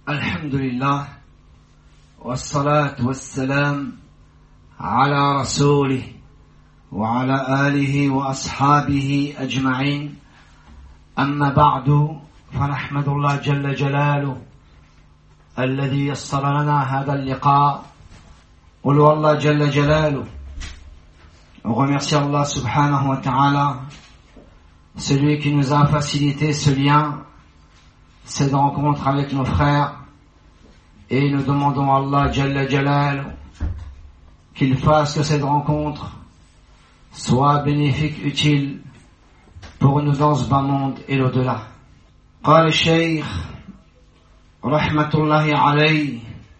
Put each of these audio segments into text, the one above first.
الحمد لله والصلاة والسلام على رسوله وعلى آله وأصحابه أجمعين أما بعد فنحمد الله جل جلاله الذي يسر لنا هذا اللقاء. قل والله جل جلاله. On remercie Allah subhanahu wa ta'ala, celui qui nous a facilité ce lien, cette rencontre avec nos frères, et nous demandons à Allah Jalla Jalal qu'il fasse que cette rencontre soit bénéfique, utile pour nous dans ce bas monde et l'au-delà. قال الشيخ رحمة الله عليه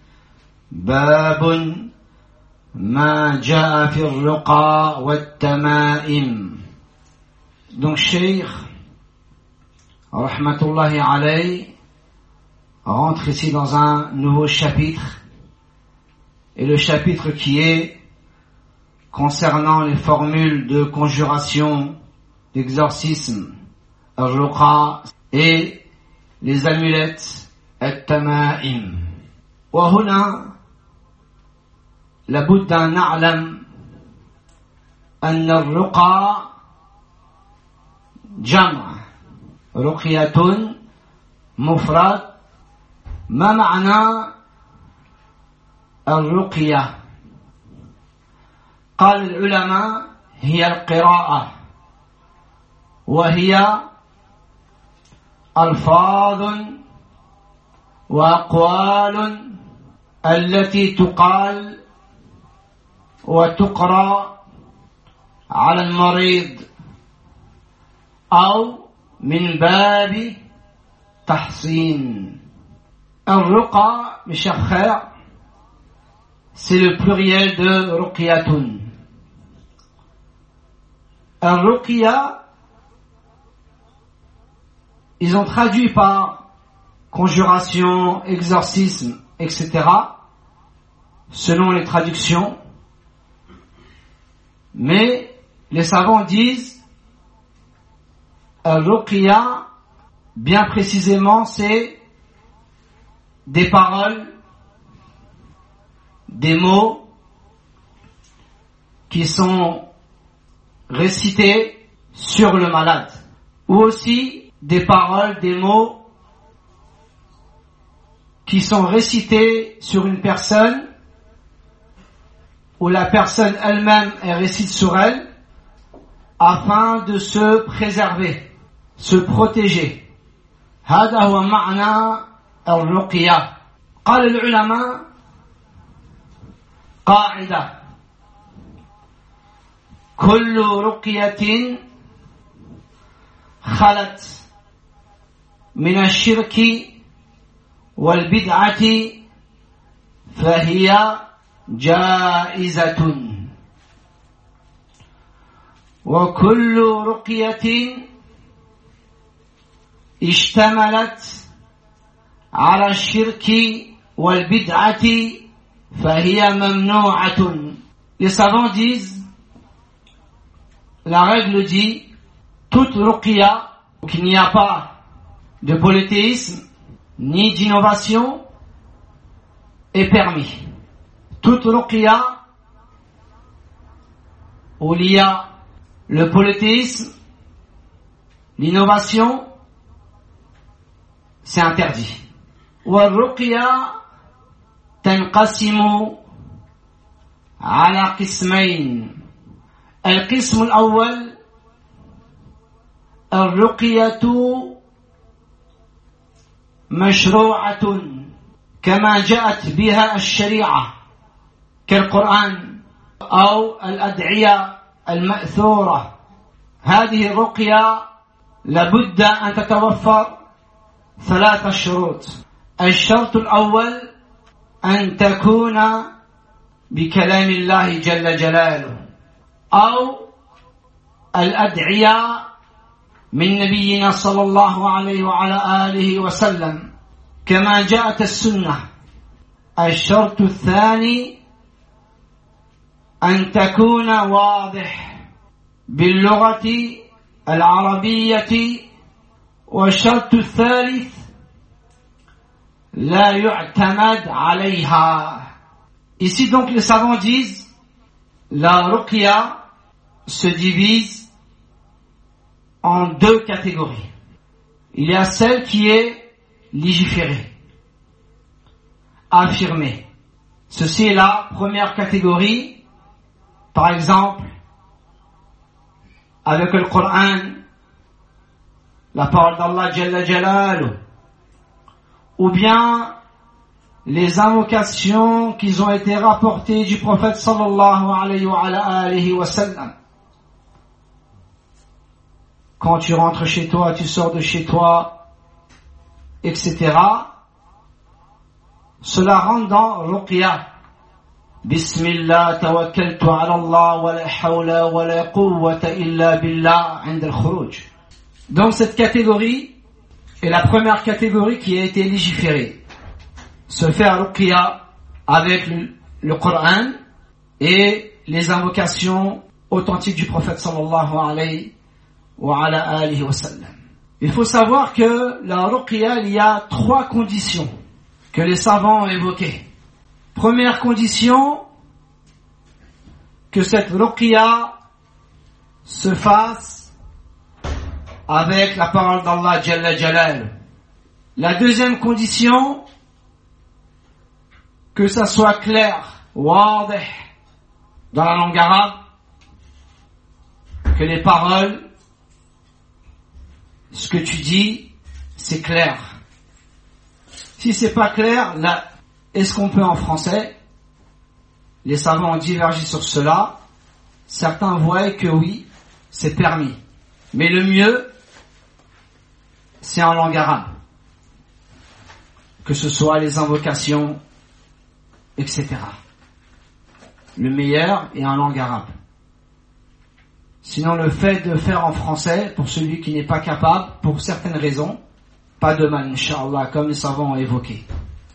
باب ما جاء في الرقى والتمائم. Donc Cheikh Rahmatullahi alayhi rentre ici dans un nouveau chapitre, et le chapitre qui est concernant les formules de conjuration, d'exorcisme, al-ruqa et les amulettes, al-tama'im. Wa huna لابد أن نعلم أن الرقى جمع رقية مفرد. ما معنى الرقية؟ قال العلماء هي القراءة، وهي ألفاظ وأقوال التي تقال وتقرأ على المريض أو من باب تحصين. الرقى, mes chers frères, c'est le pluriel de ruqyatun. Ruqya, ils ont traduit par conjuration, exorcisme, etc., selon les traductions. Mais les savants disent ruqya, bien précisément, c'est des paroles, des mots qui sont récités sur le malade, ou aussi des paroles, des mots qui sont récités sur une personne, où la personne elle-même est récite sur elle, afin de se préserver, se protéger. هذا هو معنى الرقية. قال العلماء قاعدة: كل رقية خلت من الشرك والبدعة فهي جائزة، وكل رقية اشتملت على الشرك والبدعة فهي ممنوعة. Les savants disent, la règle dit, toute ruqya, qu'il n'y a pas de polythéisme ni d'innovation, est permis. Toute ruqya où il y a le polythéisme, l'innovation, c'est interdit. والرقية تنقسم على قسمين. القسم الأول الرقية مشروعة كما جاءت بها الشريعة كالقرآن أو الأدعية المأثورة. هذه الرقية لابد أن تتوفر 3 شروط. الشرط الأول أن تكون بكلام الله جل جلاله أو الأدعية من نبينا صلى الله عليه وعلى آله وسلم كما جاءت السنة. الشرط الثاني أن تكون واضح باللغة العربية. والشرط الثالث لا يعتمد عليها. Ici donc les savants disent la ruqya se divise en deux catégories. Il y a celle qui est légiférée, affirmée. Ceci est la première catégorie. Par exemple, avec le Coran, la parole d'Allah Jalla Jalaluhu, ou bien les invocations qui ont été rapportées du prophète sallallahu alayhi wa sallam. Quand tu rentres chez toi, tu sors de chez toi, etc. Cela rentre dans ruqya. Bismillah tawakkaltu ala Allah wa la hawla wa la quwwata illa billah 'inda al-khuruj. Donc cette catégorie est la première catégorie qui a été légiférée. Se faire ruqya avec le Coran et les invocations authentiques du prophète sallallahu alayhi wa sallam. Il faut savoir que la ruqya, il y a 3 conditions que les savants ont évoquées. Première condition, que cette ruqya se fasse avec la parole d'Allah Jalla Jalal. La deuxième condition, que ça soit clair, wadih, dans la langue arabe, que les paroles, ce que tu dis, c'est clair. Si c'est pas clair, là, est-ce qu'on peut en français? Les savants ont divergé sur cela. Certains voient que oui, c'est permis. Mais le mieux, c'est en langue arabe. Que ce soit les invocations, etc. Le meilleur est en langue arabe. Sinon, le fait de faire en français, pour celui qui n'est pas capable, pour certaines raisons, pas de mal, Inch'Allah, comme les savants ont évoqué.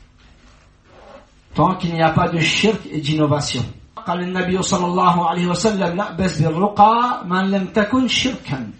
Tant qu'il n'y a pas de shirk et d'innovation. قال النبي صلى الله عليه وسلم لا بأس بالرقى من لم تكن شركا.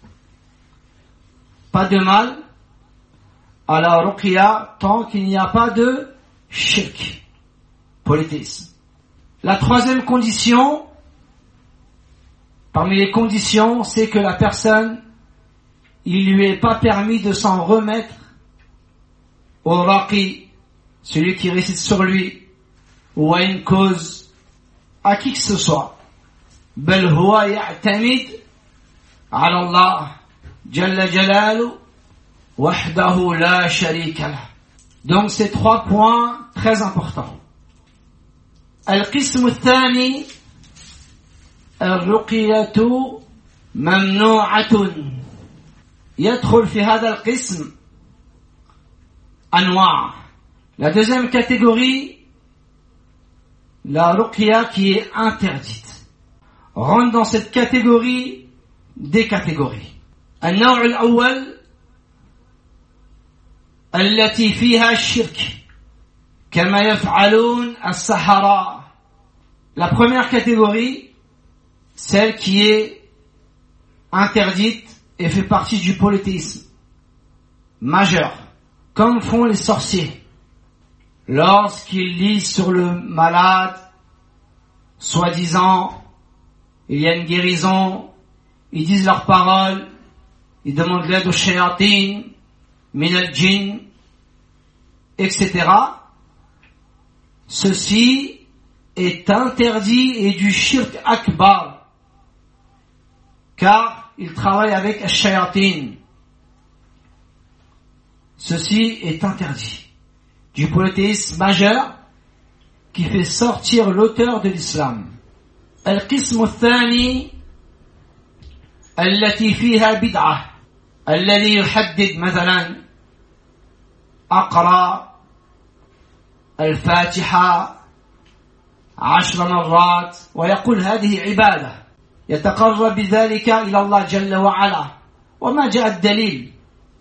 Pas de mal à la ruqya tant qu'il n'y a pas de shirk, polythéisme. La troisième condition, parmi les conditions, c'est que la personne, il lui est pas permis de s'en remettre au raqi, celui qui récite sur lui, ou à une cause, à qui que ce soit. Bel huwa ya'tamid ala Allah Jalla Jalalu wahdahu la sharika lah. Donc ces 3 points très importants. القسم الثاني الرقية ممنوعة. يدخل في هذا القسم أنواع. La deuxième catégorie, la ruqya qui est interdite, rentre dans cette catégorie des catégories. النوع الأول التي فيها الشرك كما يفعلون السحرة. La première catégorie, celle qui est interdite et fait partie du polythéisme majeur, comme font les sorciers. Lorsqu'ils lisent sur le malade, soi-disant, il y a une guérison, ils disent leurs paroles, ils demandent l'aide aux shayatin, min al-jinn, etc. Ceci est interdit et du shirk akbar, car ils travaillent avec al-shayatin. Ceci est interdit. Du polythéisme majeur qui fait sortir l'auteur de l'islam. القسم الثاني التي فيها بدعة الذي يحدد مثلا أقرأ الفاتحة 10 مرات ويقول هذه عبادة يتقرب بذلك إلى الله جل وعلا وما جاء الدليل.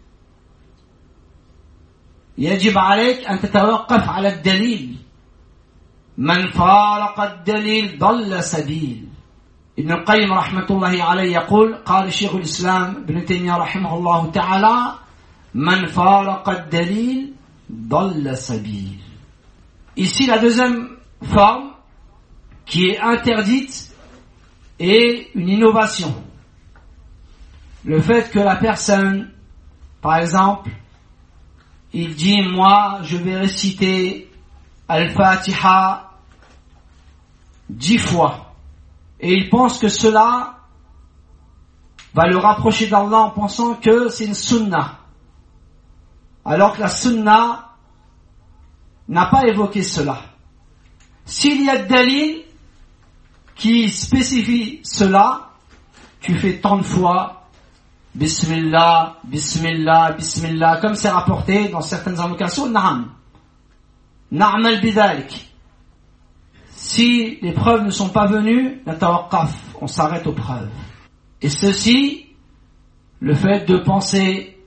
يجب عليك أن تتوقف على الدليل. من فارق الدليل ضل سبيل. ابن القيم رحمة الله عليه يقول قال شيخ الإسلام ابن تيمية رحمه الله تعالى من فارق الدليل ضل سبيل. Ici, la deuxième forme qui est interdite est une innovation. Le fait que la personne, par exemple, il dit, moi, je vais réciter Al-Fatiha 10 fois. Et il pense que cela va le rapprocher d'Allah en pensant que c'est une sunnah. Alors que la sunnah n'a pas évoqué cela. S'il y a des dalil qui spécifie cela, tu fais tant de fois Bismillah, Bismillah, Bismillah, comme c'est rapporté dans certaines invocations, Na'am. Na'mal bidalik. Si les preuves ne sont pas venues, natawaqqaf, on s'arrête aux preuves. Et ceci, le fait de penser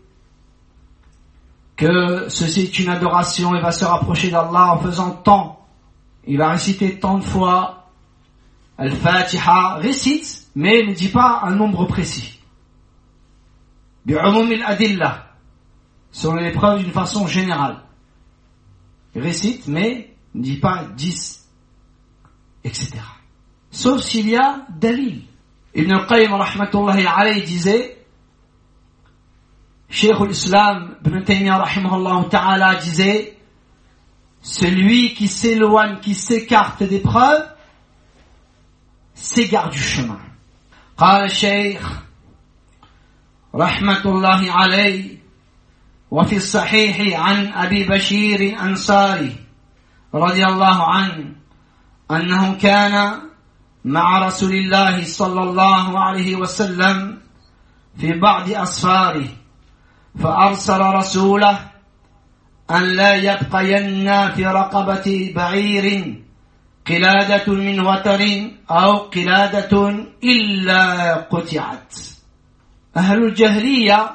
que ceci est une adoration et va se rapprocher d'Allah en faisant tant, il va réciter tant de fois Al-Fatiha, récite, mais ne dit pas un nombre précis. Bi'umum al-adillah, selon les preuves d'une façon générale. Il récite, mais ne dit pas 10, etc. Sauf s'il y a dalil. Ibn al-Qayyim rahmatullahi alayhi disait, Cheikh al-Islam Ibn Taymiyyah rahimahullah ta'ala disait, celui qui s'éloigne, qui s'écarte des preuves, s'égare du chemin. قال الشيخ رحمة الله عليه وفي الصحيح عن أبي بشير الأنصاري رضي الله عنه أنه كان مع رسول الله صلى الله عليه وسلم في بعض أسفاره فأرسل رسوله أن لا يبقين في رقبة بعير قلادة من وتر أو قلادة إلا قطعت. أهل الجاهلية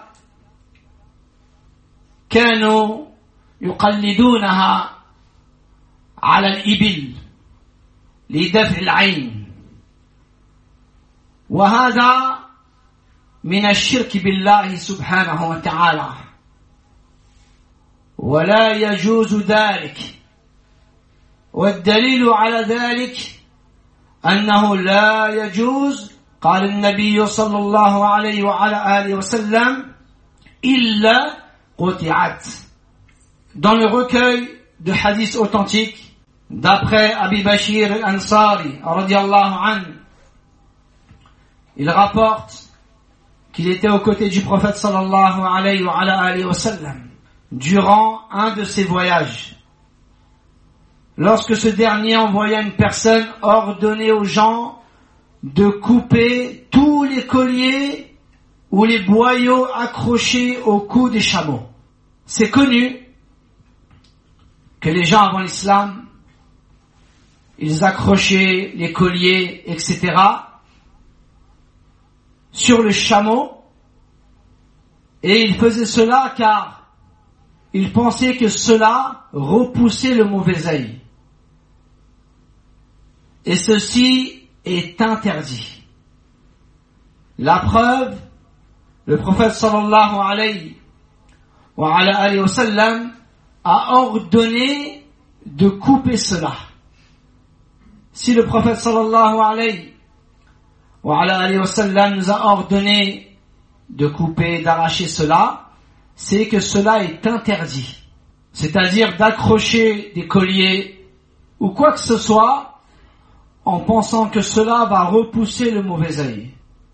كانوا يقلدونها على الإبل لدفع العين، وهذا من الشرك بالله سبحانه وتعالى، ولا يجوز ذلك. والدليل على ذلك أنه لا يجوز، قال النبي صلى الله عليه وعلى آله وسلم إلا قطعت. Dans le recueil de hadiths authentiques, d'après Abi Bashir al-Ansari radiyallahu anhu, il rapporte qu'il était aux côtés du prophète sallallahu alayhi wa sallam durant un de ses voyages. Lorsque ce dernier envoya une personne, ordonnait aux gens de couper tous les colliers ou les boyaux accrochés au cou des chameaux. C'est connu que les gens avant l'islam, ils accrochaient les colliers, etc., sur le chameau, et ils faisaient cela car ils pensaient que cela repoussait le mauvais œil. Et ceci est interdit. La preuve, le prophète sallallahu alayhi wa sallam a ordonné de couper cela. Si le prophète sallallahu alayhi wa sallam nous a ordonné de couper, d'arracher cela, c'est que cela est interdit. C'est-à-dire d'accrocher des colliers ou quoi que ce soit en pensant que cela va repousser le mauvais œil.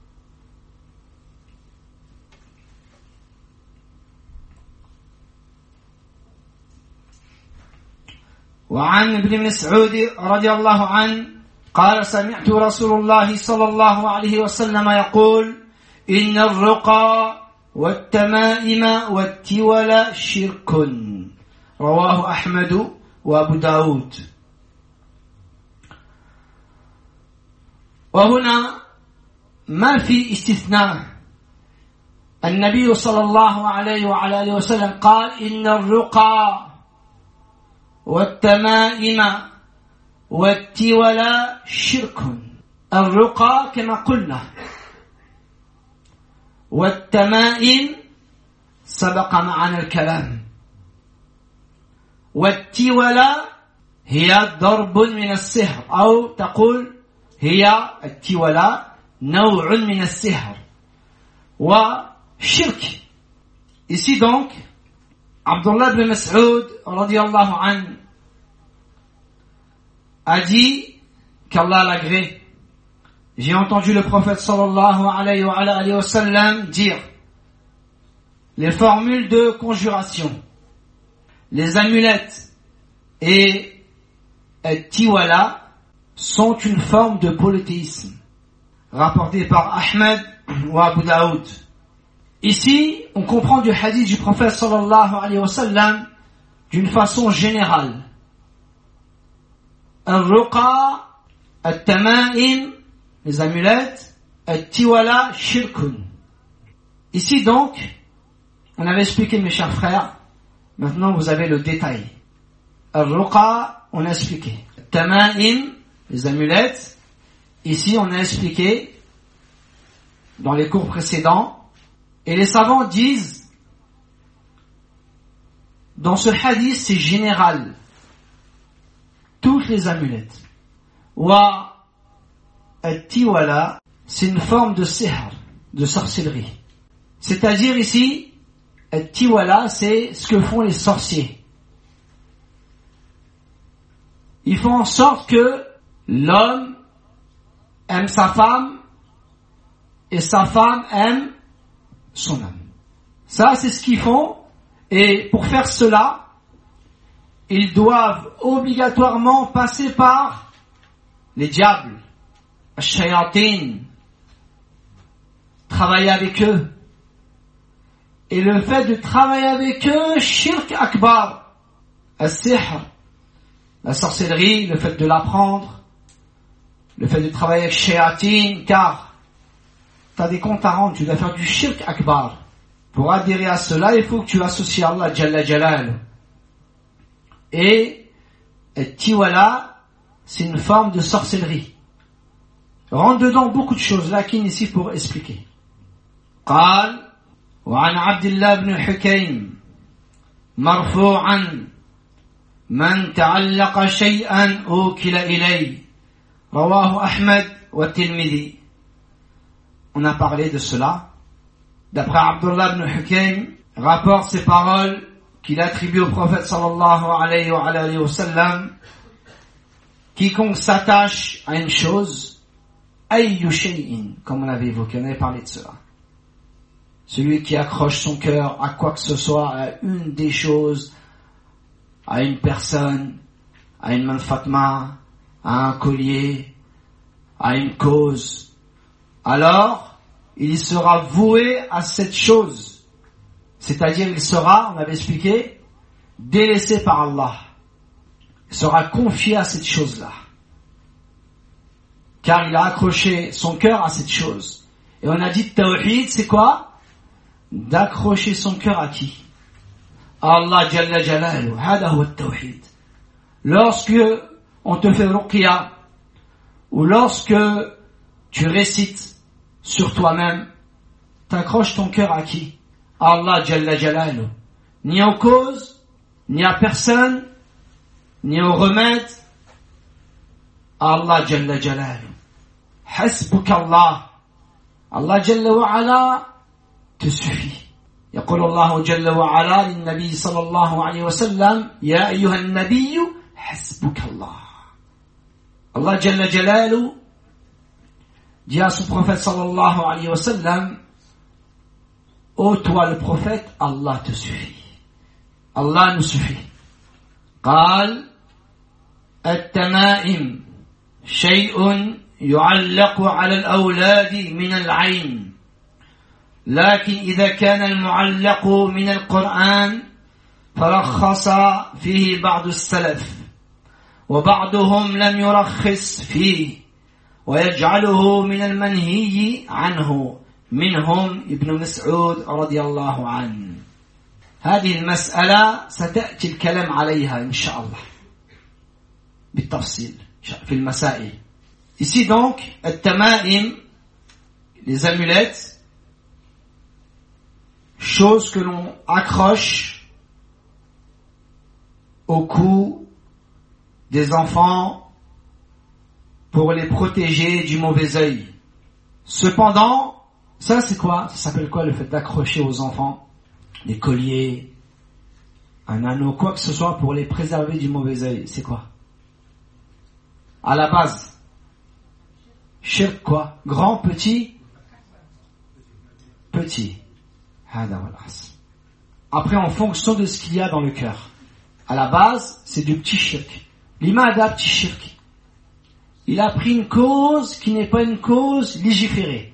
وعن ابن مسعود رضي الله عنه قال سمعت رسول الله صلى الله عليه وسلم يقول إن الرقى والتمائم والتول شرك رواه أحمد وأبو داود. وهنا ما في استثناء. النبي صلى الله عليه وعلى آله وسلم قال إن الرقى والتمائم والتول شرك. الرقى كما قلنا، والتمائم سبق معنا الكلام. والتولة هي ضرب من السحر أو تقول هي التولة نوع من السحر وشرك. Ici donc, Abdullah ibn Mas'ud radiyallahu anhu a dit qu'Allah l'agrée. J'ai entendu le prophète sallallahu alayhi wa sallam dire les formules de conjuration, les amulettes et tiwala sont une forme de polythéisme rapporté par Ahmed ou Abu Daoud. Ici, on comprend du hadith du prophète sallallahu alayhi wa sallam d'une façon générale. Al-ruqa, al-tama'im, les amulettes, al-tiwala, shirkun. Ici donc, on avait expliqué mes chers frères, maintenant vous avez le détail. Al-ruqa, on a expliqué. Al-tama'im, les amulettes, ici on a expliqué dans les cours précédents. Et les savants disent, dans ce hadith, c'est général. Toutes les amulettes. Wa al-tiwala, c'est une forme de sihr, de sorcellerie. C'est-à-dire ici, al-tiwala, c'est ce que font les sorciers. Ils font en sorte que l'homme aime sa femme et sa femme aime son âme. Ça, c'est ce qu'ils font. Et pour faire cela, ils doivent obligatoirement passer par les diables, les shayatin, travailler avec eux. Et le fait de travailler avec eux, shirk akbar, al-sihr, la sorcellerie, le fait de l'apprendre, le fait de travailler avec shayatin, car tu as des comptes à rendre, tu dois faire du shirk akbar. Pour adhérer à cela, il faut que tu associes Allah Jalla Jalal. Et tiwala, c'est une forme de sorcellerie. Rentre dedans beaucoup de choses, là qui ici pour expliquer. قال وعن عبد الله بن حكيم مرفوعا من تعلق شيئا أوكل إليه رواه أحمد والترمذي. On a parlé de cela. D'après Abdullah ibn Hukaym, rapporte ces paroles qu'il attribue au prophète sallallahu alayhi wa sallam. Quiconque s'attache à une chose, ayyu shay'in, comme on l'avait évoqué, on avait parlé de cela. Celui qui accroche son cœur à quoi que ce soit, à une des choses, à une personne, à une manfatma, à un collier, à une cause, alors il sera voué à cette chose. C'est-à-dire il sera, on avait expliqué, délaissé par Allah. Il sera confié à cette chose-là. Car il a accroché son cœur à cette chose. Et on a dit tawhid, c'est quoi? D'accrocher son cœur à qui? Allah Jalla Jalaluhu. Hada huwa tawhid. Lorsque on te fait ruqya, ou lorsque tu récites sur toi-même, t'accroches ton cœur à qui? À Allah Jalla Jalaluhu. Ni en cause, ni à personne, ni au remède, à Allah Jalla Jalaluhu. Hasbuk Allah. Allah Jalla wa ala te suffit. يقول الله جل وعلا للنبي صلى الله عليه وسلم يا أيها النبي حسبك الله. Allah Jalla Jalaluhu dit à son prophète sallallahu alayhi wa sallam, ô toi le prophète, Allah te suffit. Allah nous suffit. قال التمائم شيء يعلق على الأولاد من العين لكن إذا كان المعلق من القرآن فرخص فيه بعض السلف وبعضهم لم يرخص فيه ويجعله من المنهي عنه منهم ابن مسعود رضي الله عنه. هذه المسألة ستأتي الكلام عليها إن شاء الله بالتفصيل في المسائل. Ici donc, التمائم, les amulettes, choses que l'on accroche au cou des enfants pour les protéger du mauvais œil. Cependant, ça c'est quoi? Ça s'appelle quoi le fait d'accrocher aux enfants des colliers, un anneau, quoi que ce soit pour les préserver du mauvais œil? C'est quoi? À la base, shirk quoi? Grand, petit? Petit. Après, en fonction de ce qu'il y a dans le cœur. À la base, c'est du petit shirk. L'imada, petit shirk. Il a pris une cause qui n'est pas une cause légiférée.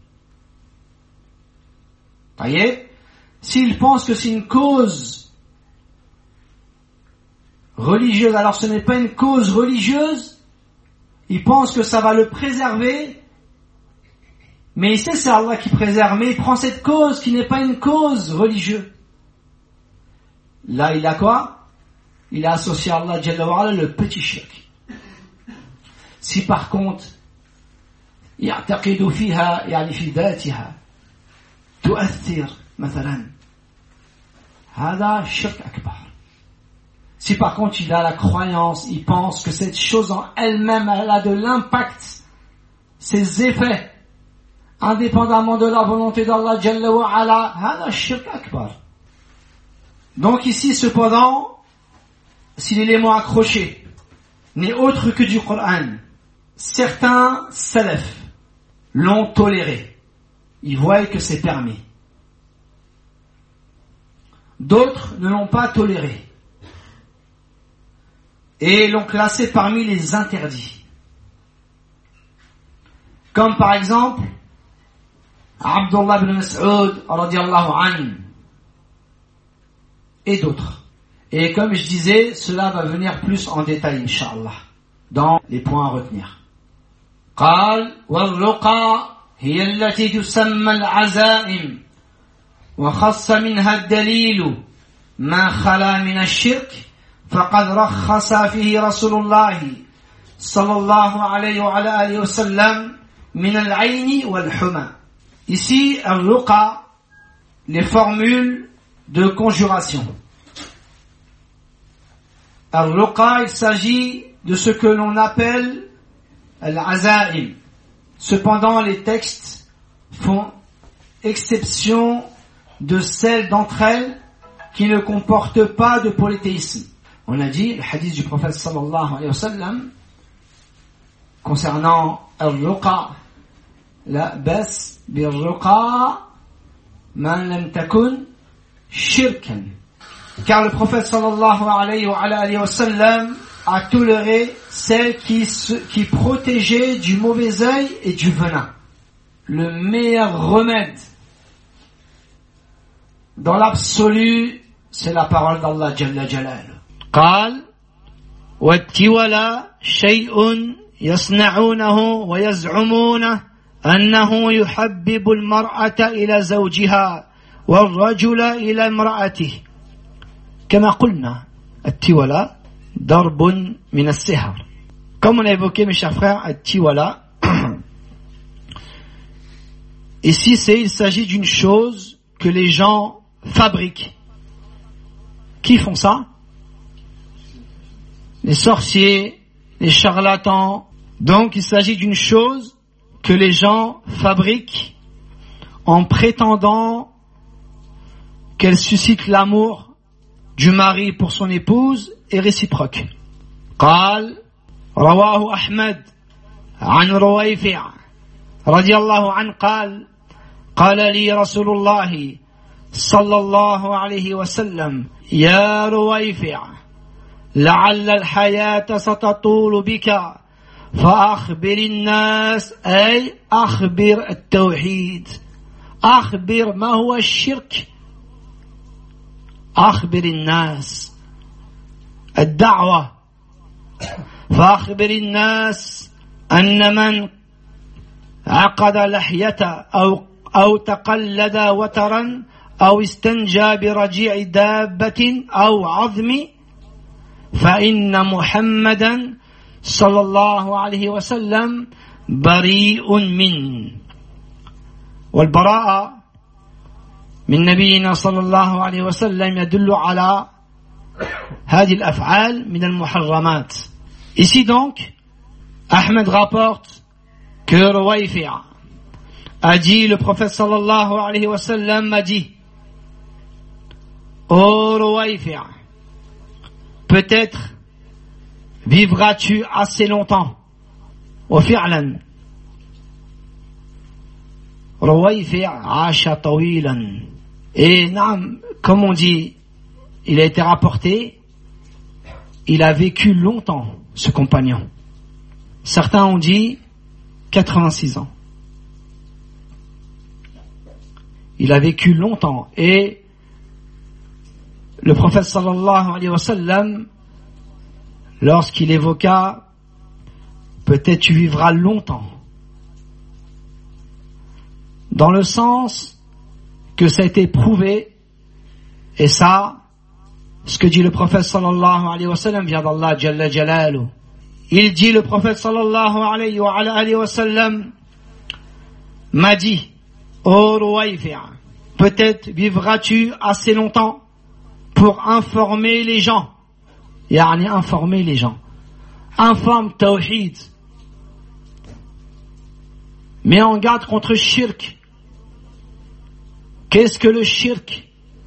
Vous voyez? S'il pense que c'est une cause religieuse, alors ce n'est pas une cause religieuse, il pense que ça va le préserver, mais il sait c'est Allah qui préserve, mais il prend cette cause qui n'est pas une cause religieuse. Là, il a quoi? Il a associé à Allah Jalla wa Ala le petit shirk. Si par contre, يعتقد فيها يعني في ذاتها تؤثر مثلا هذا شرك أكبر. Si par contre il a la croyance, il pense que cette chose en elle-même, elle a de l'impact, ses effets, indépendamment de la volonté d'Allah Jalla wa Ala, هذا شرك أكبر. Donc ici cependant, si l'élément accroché n'est autre que du Coran, certains salafs l'ont toléré. Ils voient que c'est permis. D'autres ne l'ont pas toléré et l'ont classé parmi les interdits. Comme par exemple Abdullah ibn Mas'ud radiyallahu anhu et d'autres. Et comme je disais, cela va venir plus en détail, Inch'Allah, dans les points à retenir. قال والرقى هي التي تسمى العزائم وخص منها الدليل ما خلا من الشرك فقد رخص فيه رسول الله صلى الله عليه وعلى آله وسلم من العين والحمى. Ici, al-ruqa, les formules de conjuration. Al-ruqa, il s'agit de ce que l'on appelle al-azaim. Cependant, les textes font exception de celles d'entre elles qui ne comportent pas de polythéisme. On a dit, le hadith du prophète sallallahu alayhi wa sallam, concernant al-ruqa, la bas bir-ruqa man lam takun shirkan. Car le prophète sallallahu alayhi wa sallam a toléré celles qui protégeaient du mauvais œil et du venin. Le meilleur remède dans l'absolu, c'est la parole d'Allah Jalla Jalal. قال والتولى شيء يصنعونه ويزعمون أنه يحبب المرأة إلى زوجها والرجل إلى امرأته كما قلنا التولى ضرب من السحر. Comme on a évoqué, mes chers frères, التولى ici il s'agit d'une chose que les gens fabriquent. Qui font ça? Les sorciers, les charlatans. Donc il s'agit d'une chose que les gens fabriquent en prétendant qu'elle suscite l'amour du mari pour son épouse et réciproque. قال رواه أحمد عن رويفع رضي الله عنه قال لي رسول الله صلى الله عليه وسلم يا رويفع لعل الحياة ستطول بك فأخبر الناس أي أخبر التوحيد أخبر ما هو الشرك أخبر الناس الدعوة فأخبر الناس أن من عقد لحية أو تقلد وترا أو استنجى برجيع دابة أو عظم فإن محمدا صلى الله عليه وسلم بريء منه. والبراءة من نبينا صلى الله عليه وسلم يدل على هذه الأفعال من المحرمات. Ici donc, Ahmed rapporte que Ruwayfi' a dit, le prophète sallallahu alayhi wa sallam m'a dit: ô Ruwayfi', peut-être vivras-tu assez longtemps. وفعلا Ruwayfi' عاش طويلا. Et comme on dit, il a été rapporté, il a vécu longtemps, ce compagnon. Certains ont dit 86 ans. Il a vécu longtemps. Et le prophète sallallahu alayhi wa sallam, lorsqu'il évoqua peut-être tu vivras longtemps, dans le sens que ça a été prouvé, et ça, ce que dit le prophète sallallahu alayhi wa sallam vient d'Allah Jalla Jalaluhu. Il dit, le prophète sallallahu alayhi wa sallam m'a dit: ô Ruwayfi', peut-être vivras-tu assez longtemps pour informer les gens. Yani informer les gens. Informe Tawhid. Mets en garde contre shirk. Qu'est-ce que le shirk?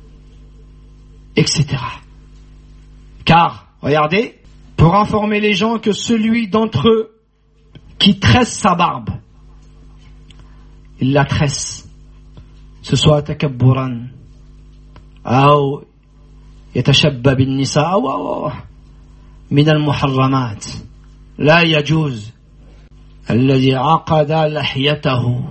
Etc. Car, regardez, pour informer les gens que celui d'entre eux qui tresse sa barbe, il la tresse, ce soit takabburan, ou yatashabba bin nisa, ou min al-muharramat, la yajuz, alladhi aqada lahiyatahu,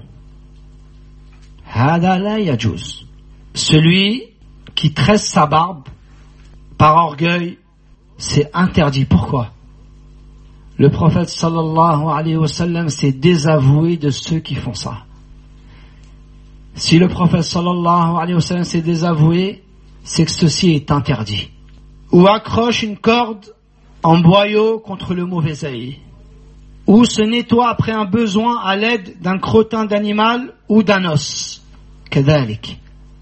hada la yajuz. Celui qui tresse sa barbe par orgueil, c'est interdit. Pourquoi? Le prophète sallallahu alayhi wa sallam s'est désavoué de ceux qui font ça. Si le prophète sallallahu alayhi wa sallam s'est désavoué, c'est que ceci est interdit. Ou accroche une corde en boyau contre le mauvais œil. Ou se nettoie après un besoin à l'aide d'un crottin d'animal ou d'un os. Kadhalik.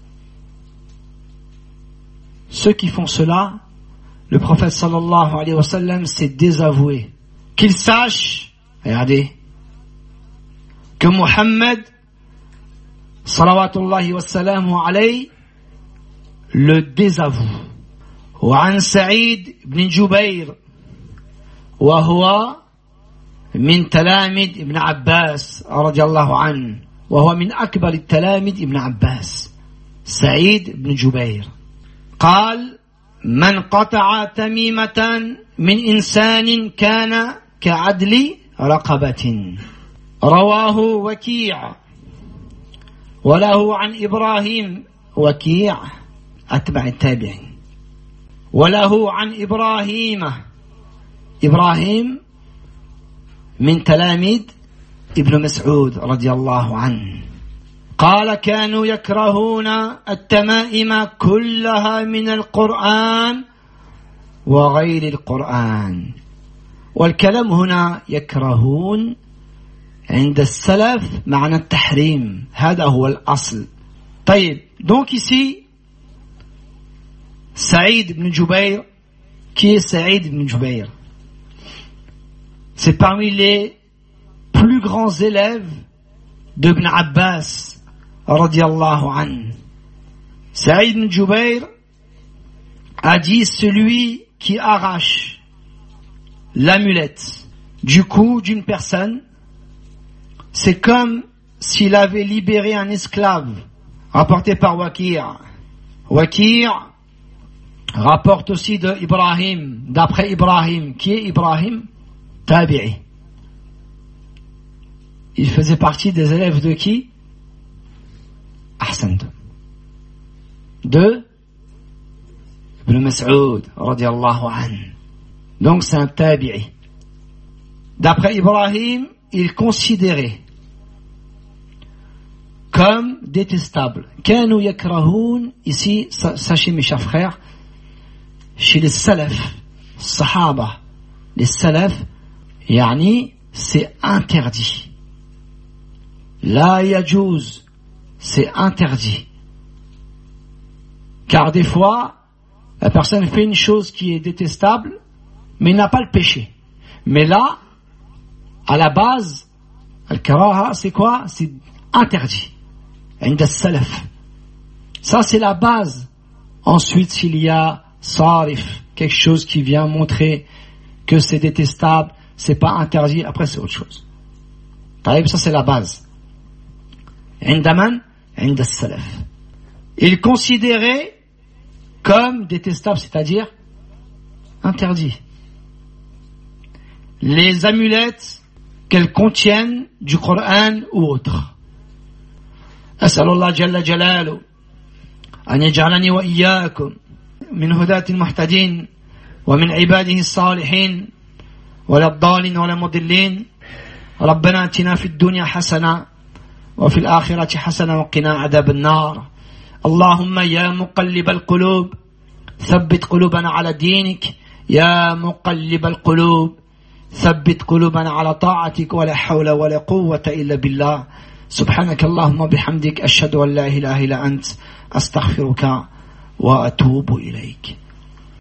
Ceux qui font cela, le prophète sallallahu alayhi wa sallam s'est désavoué. Qu'ils sachent, regardez, que Muhammad salawatullahi wa salamu alayhi le désavoue. وعن سعيد بن جبير وهو من تلاميذ ابن عباس رضي الله عنه وهو من أكبر التلاميذ ابن عباس سعيد بن جبير قال: من قطع تميمة من إنسان كان كعدل رقبة. رواه وكيع وله عن إبراهيم، وكيع أتبع التابعين، وله عن إبراهيم من تلاميذ ابن مسعود رضي الله عنه قال: كانوا يكرهون التمائم كلها من القرآن وغير القرآن. والكلام هنا يكرهون عند السلف معنى التحريم، هذا هو الأصل. طيب، donc ici Saïd ibn Jubayr, qui est Saïd ibn Jubayr? C'est parmi les plus grands élèves d'Ibn Abbas radiyallahu anhu. Saïd ibn Jubayr a dit: celui qui arrache l'amulette du cou d'une personne, c'est comme s'il avait libéré un esclave. Rapporté par Waki'. Waki' rapporte aussi de Ibrahim, d'après Ibrahim. Qui est Ibrahim? Tabi'i. Il faisait partie des élèves de qui? Ahsant. De Ibn Mas'ud radiyallahu anhu. Donc c'est un tabi'i. D'après Ibrahim, il considérait comme détestable. Kanu yakrahun, ici, sachez mes chers frères, chez les salaf, sahaba, les salaf, yani, c'est interdit. La yajuz, c'est interdit. Car des fois, La personne fait une chose qui est détestable, mais n'a pas le péché. Mais là, à la base, al-karaha, c'est quoi? C'est interdit. Inda salaf. Ça, c'est la base. Ensuite, s'il y a sarif, quelque chose qui vient montrer que c'est détestable, c'est pas interdit, après c'est autre chose. Ça, c'est la base. Inda man? Inda salaf. Il considérait comme détestable, c'est-à-dire interdit. Les amulettes qu'elles contiennent du Coran ou autre. As'alullah jalla jalalu an yaj'alani wa iyyakum min hudati al-muhtadin wa min ibadihi as-salihin wa la ad-dallin wa la mudillin. ربنا آتنا في الدنيا حسنة وفي الآخرة حسنة وقنا عذاب النار. اللهم يا مقلب القلوب ثبت قلوبنا على دينك يا مقلب القلوب ثبت قلوبنا على طاعتك ولا حول ولا قوة إلا بالله. سبحانك اللهم بحمدك أشهد أن لا إله إلا أنت أستغفرك وأتوب إليك.